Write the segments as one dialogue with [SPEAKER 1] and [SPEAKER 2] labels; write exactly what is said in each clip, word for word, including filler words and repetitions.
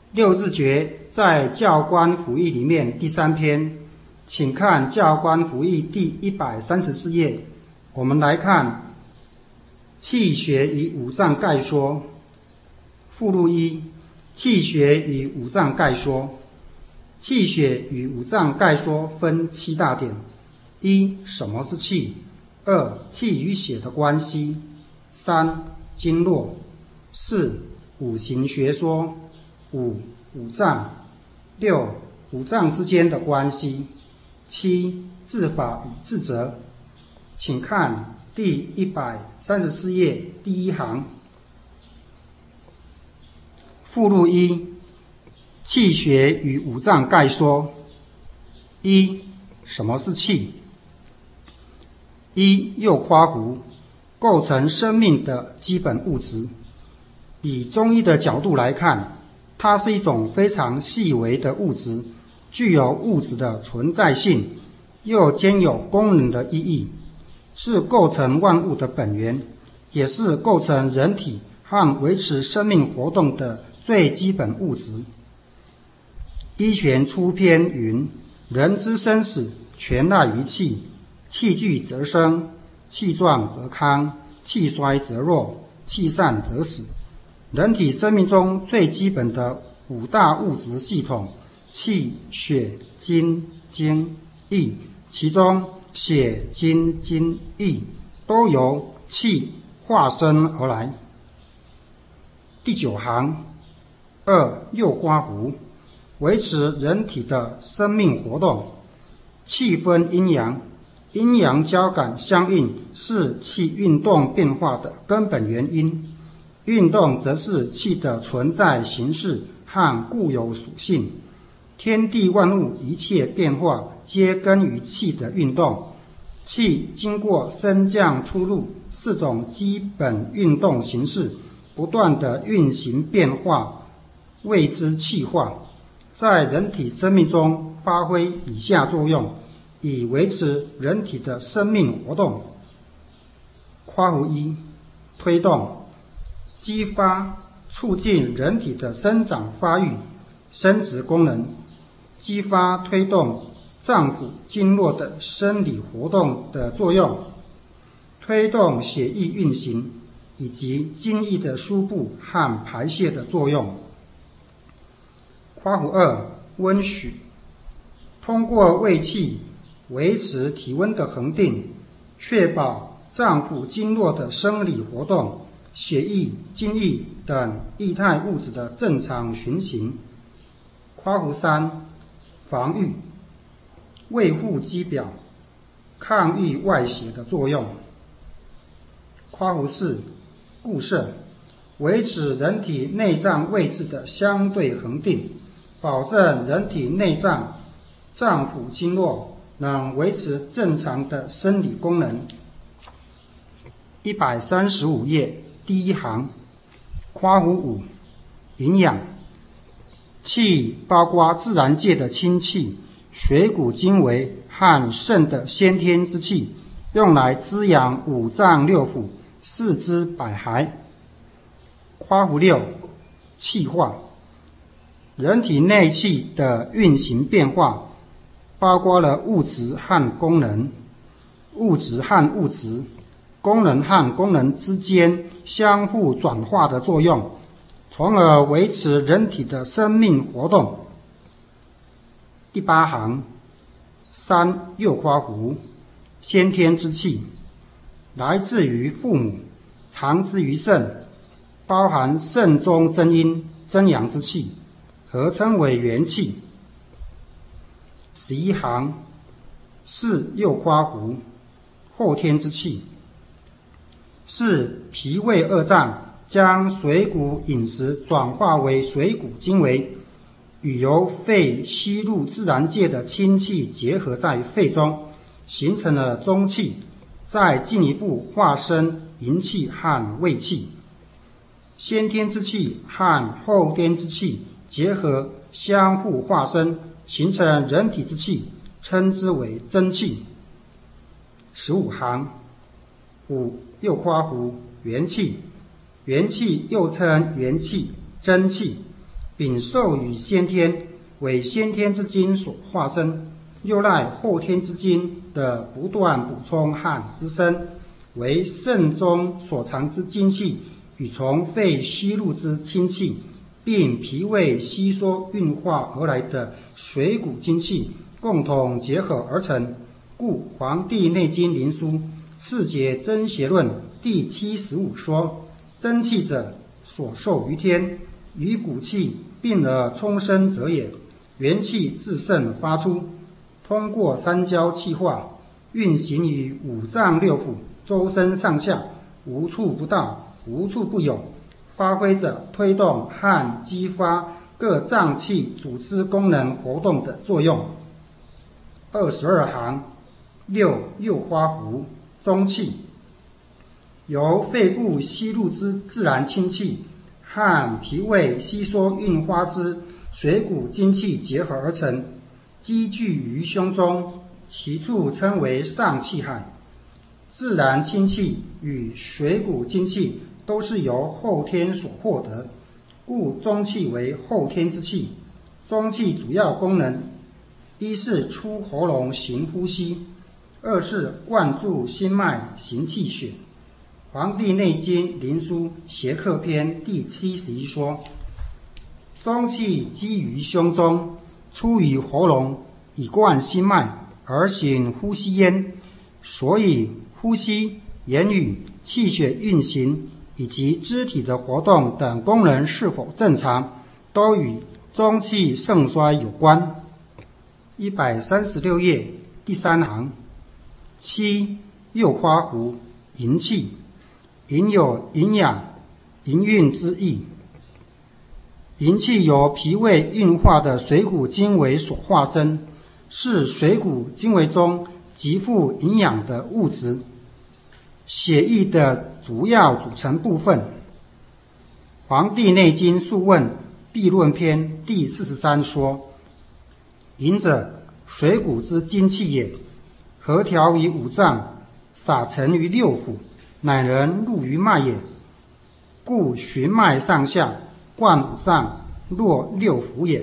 [SPEAKER 1] 六字诀在《教官符义》里面第三篇，请看《教官符义》第一百三十四页。我们来看气血与五脏概说附录一：气血与五脏概说。气血与五脏概说分七大点：一、什么是气？二、气与血的关系；三、经络；四、五行学说；五、五脏；六、五脏之间的关系；七、治法与治则。请看第一百三十四页第一行，附录一：气血与五脏概说。一、什么是气？一、右夸弧，构成生命的基本物质。以中医的角度来看，它是一种非常细微的物质，具有物质的存在性，又兼有功能的意义，是构成万物的本源，也是构成人体和维持生命活动的最基本物质。医学出篇云：人之生死，全赖于气。气聚则生，气壮则康，气衰则弱，气散则死。人体生命中最基本的五大物质系统，气、血、精、精、液，其中血、精、精、液都由气化生而来。第九行，二、右刮弧，维持人体的生命活动。气分阴阳，阴阳交感相应是气运动变化的根本原因，运动则是气的存在形式和固有属性。天地万物一切变化皆根于气的运动，气经过升降出入四种基本运动形式不断的运行变化，谓之气化，在人体生命中发挥以下作用，以维持人体的生命活动。括弧一，推动，激发促进人体的生长发育、生殖功能，激发推动脏腑经络的生理活动的作用，推动血液运行以及精液的输布和排泄的作用。括弧二，温煦，通过胃气维持体温的恒定，确保脏腑经络的生理活动、血液、精液等液态物质的正常循行。括弧三，防御，维护肌表，抗御外邪的作用。括弧四，固摄，维持人体内脏位置的相对恒定，保证人体内脏脏腑经络能维持正常的生理功能。一百三十五页第一行，括弧五，营养，气包括自然界的清气、水谷精微和肾的先天之气，用来滋养五脏六腑、四肢百骸。括弧六，气化，人体内气的运行变化包括了物质和功能、物质和物质、功能和功能之间相互转化的作用，从而维持人体的生命活动。第八行，三、右括弧，先天之气，来自于父母，藏之于肾，包含肾中真阴、真阳之气，合称为元气。十一行，四、右括弧，后天之气，是脾胃二脏将水谷饮食转化为水谷精微，与由肺吸入自然界的清气结合在肺中，形成了中气，再进一步化生营气和胃气。先天之气和后天之气结合，相互化生，形成人体之气，称之为真气。十五行，五、右括弧，元气，元气又称元气、真气， 禀授予先天，为先天之精所化身，又赖后天之精的不断补充和滋生，为肾中所藏之精气与从肺吸入之清气，并脾胃吸收运化而来的水谷精气共同结合而成。故《黄帝内经·灵枢·次节真邪论》第七十五说：真气者，所受于天，与骨气并而充生者也。元气自肾发出，通过三焦气化，运行于五脏六腑，周身上下，无处不到，无处不有，发挥着推动和激发各脏器组织功能活动的作用。二十二行六右花壶，中气，由肺部吸入之自然清气和脾胃吸收运化之水谷精气结合而成，积聚于胸中，其处称为上气海。自然清气与水谷精气都是由后天所获得，故中气为后天之气。中气主要功能，一是出喉咙行呼吸，二是灌注心脉行气血。《黄帝内经·灵枢·邪客篇》第七十一说：中气积于胸中，出于喉咙，以灌心脉而行呼吸焉。所以呼吸、言语、气血运行以及肢体的活动等功能是否正常，都与中气盛衰有关。一百三十六页第三行，七右夸胡，营气，营有营养、营运之意。营气由脾胃运化的水谷精微所化身，是水谷精微中极富营养的物质，血液的主要组成部分。《黄帝内经·素问·毕论篇》第四十三说：营者，水谷之精气也，合调于五脏，撒陈于六腑，乃能入于脉也。故循脉上下，贯五脏，络六腑也。《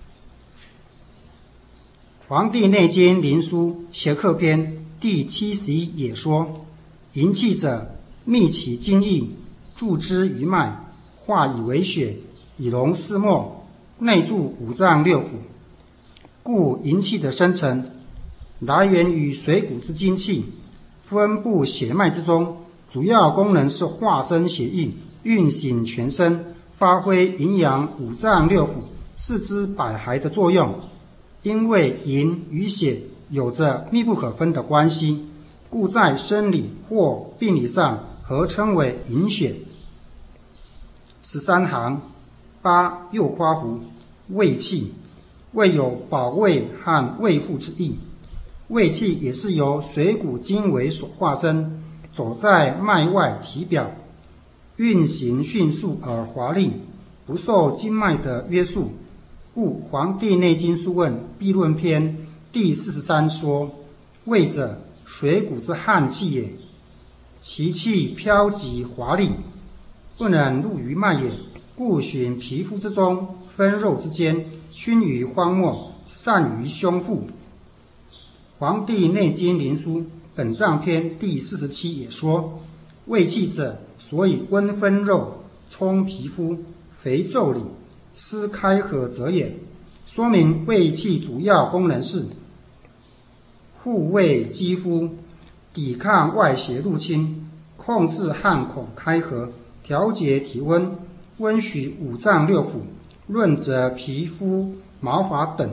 [SPEAKER 1] 黄帝内经·灵枢·邪客篇》第七十一也说：营气者，密其精液，注之于脉，化以为血，以溶丝末，内注五脏六腑。故营气的生成，来源于水谷之精气，分布血脉之中，主要功能是化生血液，运行全身，发挥营养五脏六腑、四肢百骸的作用。因为营与血有着密不可分的关系，故在生理或病理上合称为营血。十三行八右夸胡，卫气，卫有保卫和卫护之意。卫气也是由水谷精微所化身，走在脉外体表，运行迅速而华丽，不受经脉的约束。故《黄帝内经·素问·毕论篇》第四十三说：卫者，水谷之汉气也，其气飘极华丽，不能入于脉也，故循皮肤之中，分肉之间，熏于荒漠，散于胸腹。《黄帝内经·灵枢·本脏篇》第四十七也说：卫气者，所以温分肉，充皮肤，肥腠理，湿开合者也。说明卫气主要功能是护卫肌肤，抵抗外邪入侵，控制汗孔开合，调节体温，温煦五脏六腑，润泽皮肤毛发等。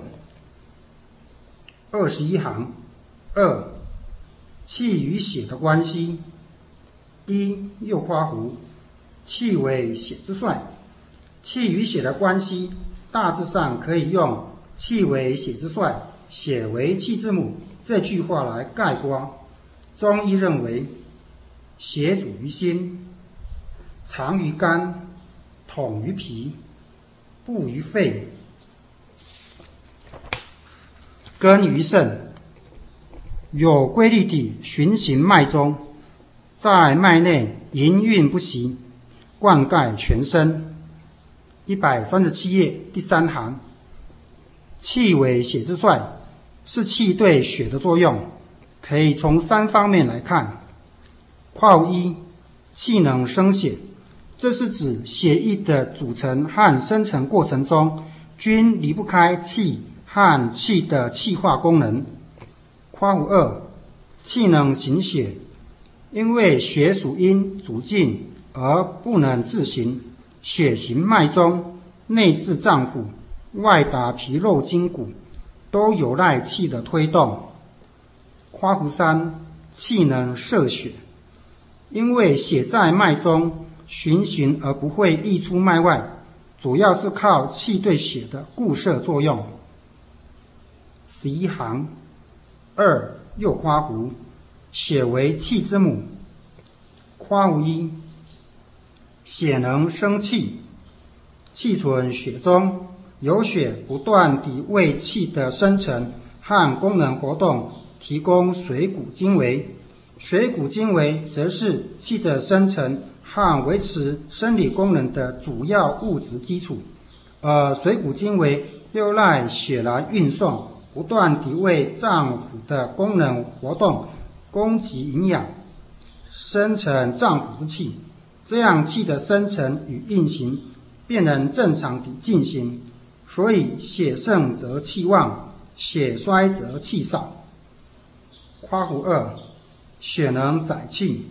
[SPEAKER 1] 二十一行二气与血的关系。一右夸胡，气为血之帅。气与血的关系大致上可以用气为血之帅，血为气之母这句话来概括。中医认为，血主于心，藏于肝，统于脾，布于肺，根于肾，有规律地循行脉中，在脉内营运不息，灌溉全身。 一百三十七页第三行，气为血之帅，是气对血的作用，可以从三方面来看。括弧一，气能生血，这是指血液的组成和生成过程中均离不开气和气的气化功能。括弧二，气能行血，因为血属阴主静而不能自行，血行脉中，内至脏腑，外达皮肉筋骨，都有赖气的推动。括弧三，气能摄血，因为血在脉中循行而不会溢出脉外，主要是靠气对血的固摄作用。十一行二右括弧，血为气之母。括弧一，血能生气，气存血中，由血不断地为气的生成和功能活动提供水谷精微，水谷精微则是气的生成和维持生理功能的主要物质基础，而水谷精微又赖血来运送，不断地为脏腑的功能活动供给营养，生成脏腑之气，这样气的生成与运行便能正常地进行。所以血盛则气旺，血衰则气少。括弧二，血能载气。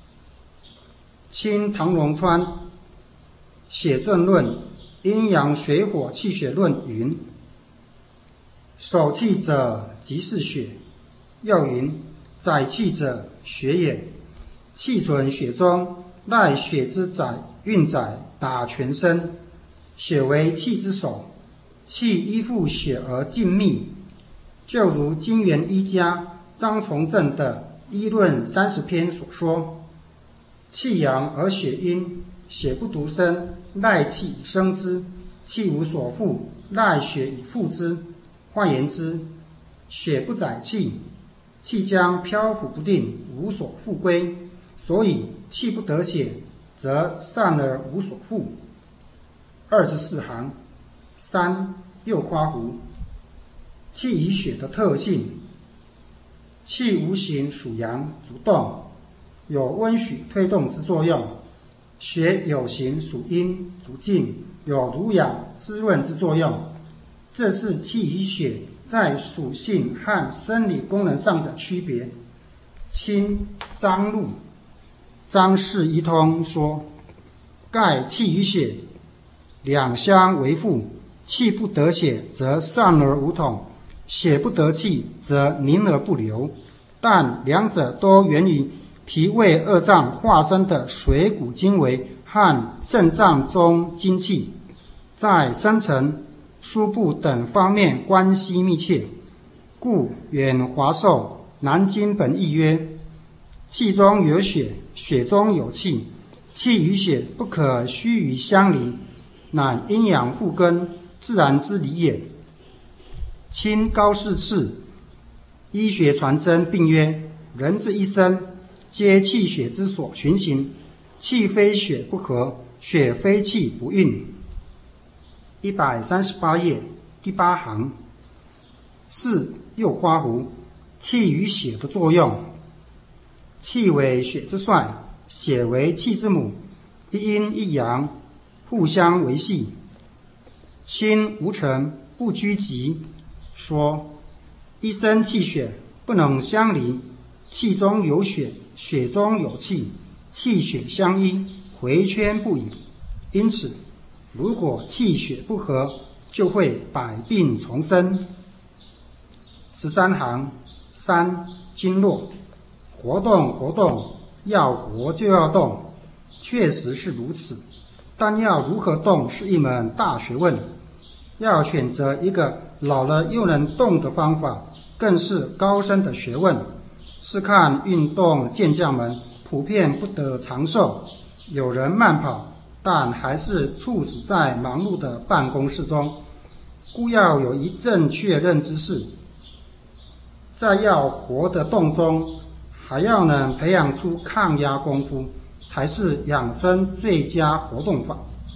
[SPEAKER 1] 清唐荣川《血证论》阴阳水火气血论云：守气者即是血。又云：载气者血也。气存血中，赖血之载运载达全身。血为气之首，气依附血而静密。就如金元一家张从正的《医论三十篇》所说：气阳而血阴，血不独生，赖气以生之；气无所附，赖血以附之。换言之，血不载气，气将漂浮不定，无所复归。所以气不得血，则散而无所附。二十四行三右括弧，气与血的特性。气无形属阳，主动，有温煦推动之作用；血有形属阴，主静，有濡养滋润之作用。这是气与血在属性和生理功能上的区别。清张录张氏一通说：盖气与血两相为附，气不得血则散而无统，血不得气则凝而不流，但两者都源于脾胃二脏化生的水谷精微和肾脏中精气，在生成、输布等方面关系密切。故远华寿南经本义曰：气中有血，血中有气，气与血不可须臾相离，乃阴阳互根，自然之理也。清高士次医学传真并曰：人之一生，皆气血之所循行，气非血不和，血非气不运。一百三十八页第八行四右括弧，气与血的作用。气为血之帅，血为气之母，一阴一阳，互相维系。清吴澄不拘急说：一生气血不能相离，气中有血，血中有气，气血相依，回圈不已。因此如果气血不和，就会百病丛生。十三行三经络，活动活动，要活就要动，确实是如此，但要如何动是一门大学问。要选择一个老了又能动的方法，更是高深的学问。是看运动健将们普遍不得长寿，有人慢跑，但还是猝死在忙碌的办公室中，故要有一正确认知识。在要活的动中，还要能培养出抗压功夫，才是养生最佳活动法。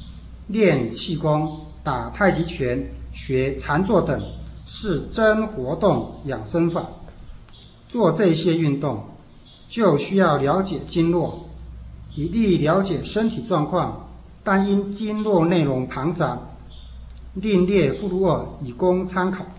[SPEAKER 1] 练气功、打太极拳、学禅坐等，是真活动养生法。做这些运动，就需要了解经络，以利了解身体状况。但因经络内容庞杂，另列附录二以供参考。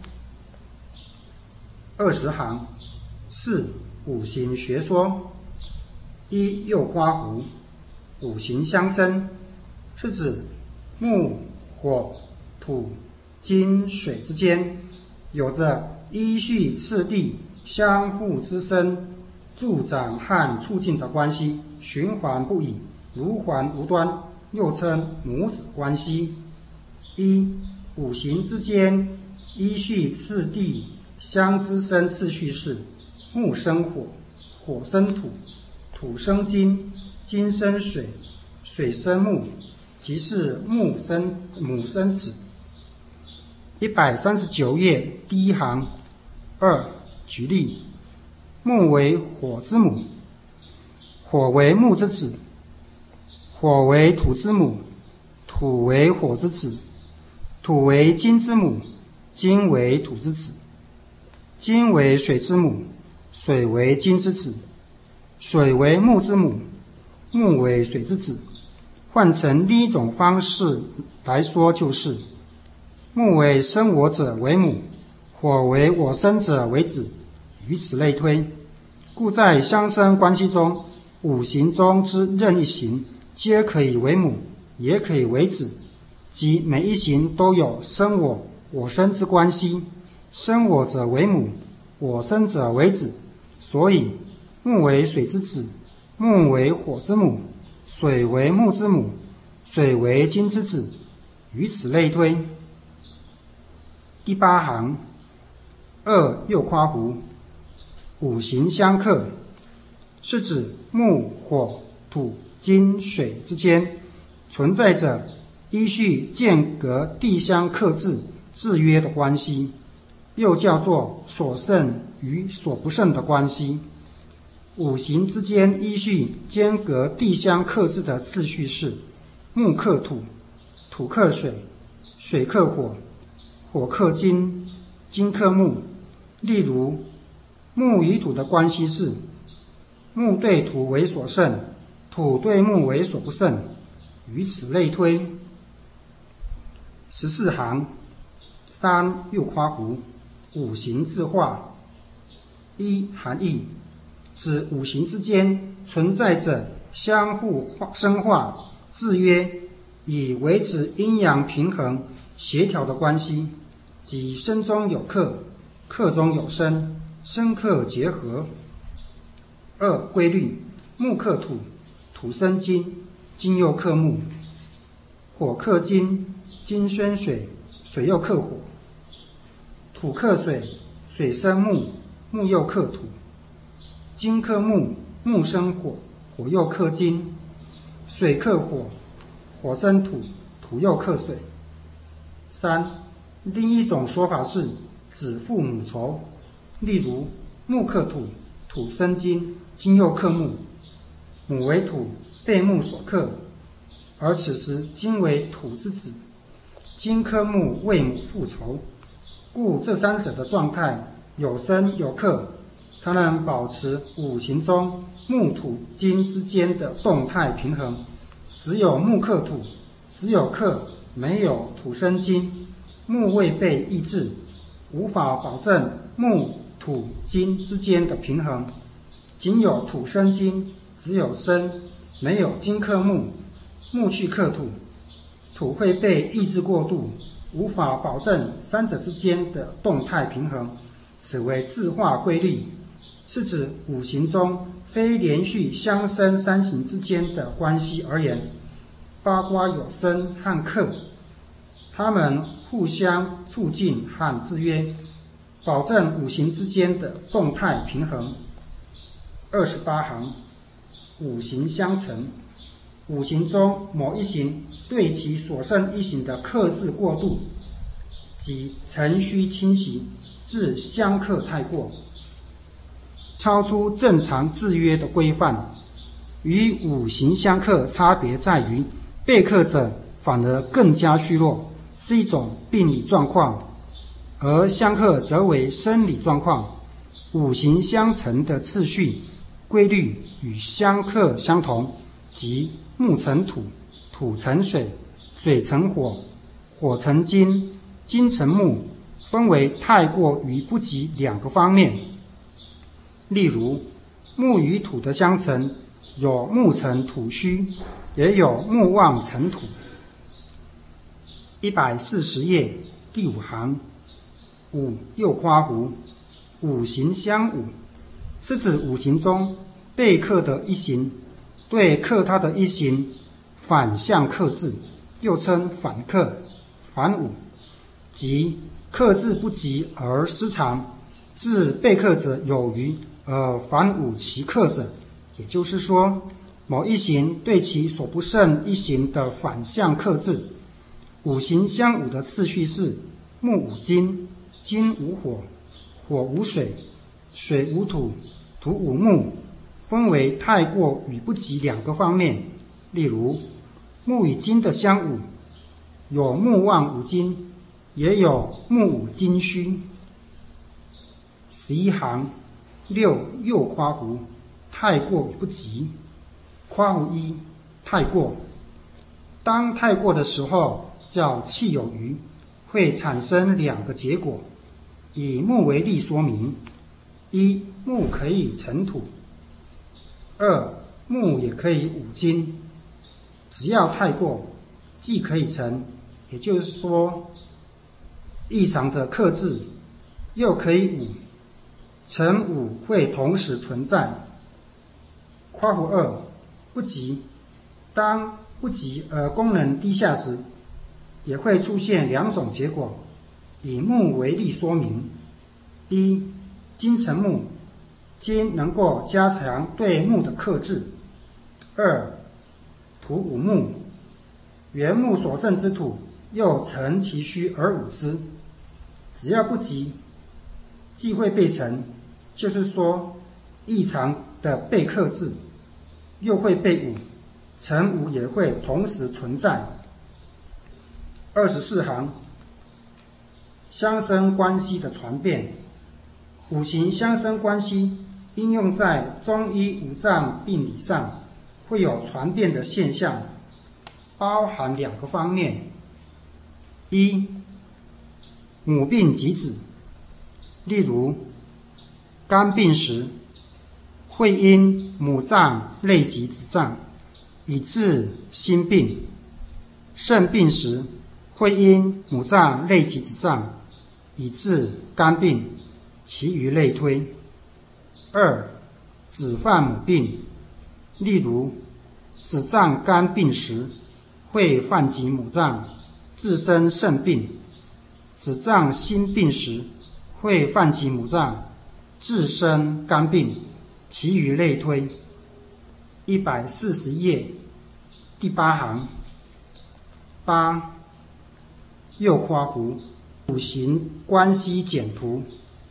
[SPEAKER 1] 二十行，四五行学说。一、右夸弧，五行相生，是指木、火、土、金、水之间有着依序次第、相互滋生、助长和促进的关系，循环不已，如环无端，又称母子关系。一、五行之间依序次第相滋生次序是：木生火，火生土，土生金，金生水，水生木，即是木生母生子。一百三十九页第一行。二、举例：木为火之母，火为木之子；火为土之母，土为火之子；土为金之母，金为土之子；金为水之母，水为金之子；水为木之母，木为水之子。换成另一种方式来说，就是木为生我者为母，火为我生者为子，以此类推。故在相生关系中，五行中之任一行皆可以为母，也可以为子，即每一行都有生我、我生之关系，生我者为母，我生者为子。所以木为水之子，木为火之母，水为木之母，水为金之子，以此类推。第八行。二、右夸弧，五行相克，是指木、火、土、金、水之间存在着依序间隔地相克制制约的关系，又叫做所胜与所不胜的关系。五行之间依序间隔地相克制的次序是：木克土，土克水，水克火，火克金，金克木。例如，木与土的关系是：木对土为所胜，土对木为所不胜，以此类推。十四行。三、右夸弧，五行自化。一、含义：指五行之间存在着相互生化、制约，以维持阴阳平衡、协调的关系，即生中有克，克中有生，生克结合。二、规律：木克土，土生金，金又克木；火克金，金生水，水又克火；土克水，水生木，木又克土；金克木，木生火，火又克金；水克火，火生土，土又克水。三、另一种说法是子父母仇，例如木克土，土生金，金又克木，母为土，被木所克，而此时金为土之子，金克木为母复仇，故这三者的状态有生有克，才能保持五行中木土金之间的动态平衡。只有木克土，只有克，没有土生金，木未被抑制，无法保证木土金之间的平衡。仅有土生金，只有生，没有金克木，木去克土，土会被抑制过度，无法保证三者之间的动态平衡，此为自化规律，是指五行中非连续相生三行之间的关系而言，包括有生和克，它们互相促进和制约，保证五行之间的动态平衡。二十八行。五行相乘，五行中某一行对其所胜一行的克制过度，即辰戌侵袭，致相克太过，超出正常制约的规范。与五行相克差别在于，被克者反而更加虚弱，是一种病理状况；而相克则为生理状况。五行相乘的次序规律与相克相同，即木成土，土成水，水成火，火成金，金成木，分为太过与不及两个方面。例如，木与土的相乘，有木成土虚，也有木旺成土。一百四十页第五行，五右括弧，五行相侮，是指五行中被克的一行对克他的一行反向克制，又称反克、反侮，即克制不及而失常，致被克者有余而反侮其克者。也就是说，某一行对其所不胜一行的反向克制。五行相侮的次序是：木无金，金无火，火无水，水无土，土无木，分为太过与不及两个方面。例如，木与金的相侮，有木旺无金，也有木无金虚。十一行，六右括弧，太过与不及。括弧一，太过。当太过的时候，叫气有余，会产生两个结果。以木为例说明：一、木可以成土；二、木也可以侮金。只要太过，既可以成，也就是说，异常的克制，又可以侮，成侮会同时存在。括弧二，不及。当不及而功能低下时，也会出现两种结果。以木为例说明：一、金成木，金能够加强对木的克制；二、土侮木，原木所胜之土又成其虚而侮之。只要不及，既会被成，就是说异常的被克制，又会被侮，成侮也会同时存在。二十四行，相生关系的传变。五行相生关系应用在中医五脏病理上，会有传变的现象，包含两个方面：一、母病及子，例如肝病时，会因母脏累及子脏，以致心病；肾病时，会因母脏累及子脏，以致肝病，其余类推。二、子犯母病，例如子脏肝病时，会犯及母脏，致生肾病；子脏心病时，会犯及母脏，致生肝病，其余类推。一百四十页第八行，八右括弧，五行关系简图。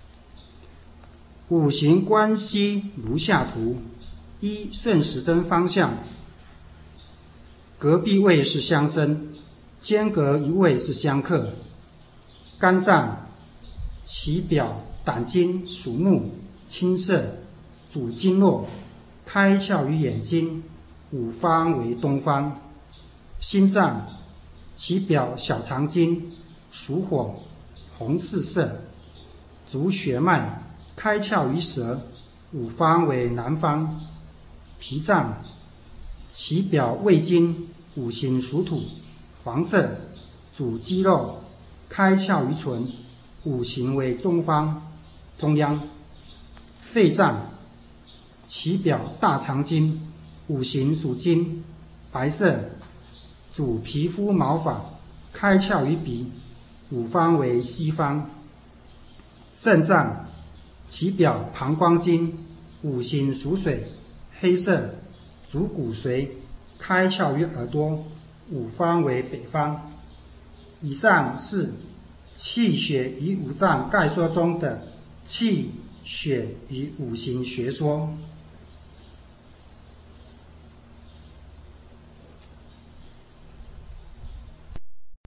[SPEAKER 1] 五行关系如下图：一、顺时针方向，隔壁位是相生，间隔一位是相克。肝脏，其表胆经属木，青色，主经络，开窍于眼睛，五方为东方。心脏，其表小肠经，属火，红赤色，主血脉，开窍于舌，五方为南方。脾脏，其表胃经，五行属土，黄色，主肌肉，开窍于唇，五行为中方，中央。肺脏，其表大肠经，五行属金，白色，主皮肤毛发，开窍于鼻，五方为西方。肾脏，其表膀胱经，五行属水，黑色，主骨髓，开窍于耳朵，五方为北方。以上是气血与五脏概说中的气血与五行学说。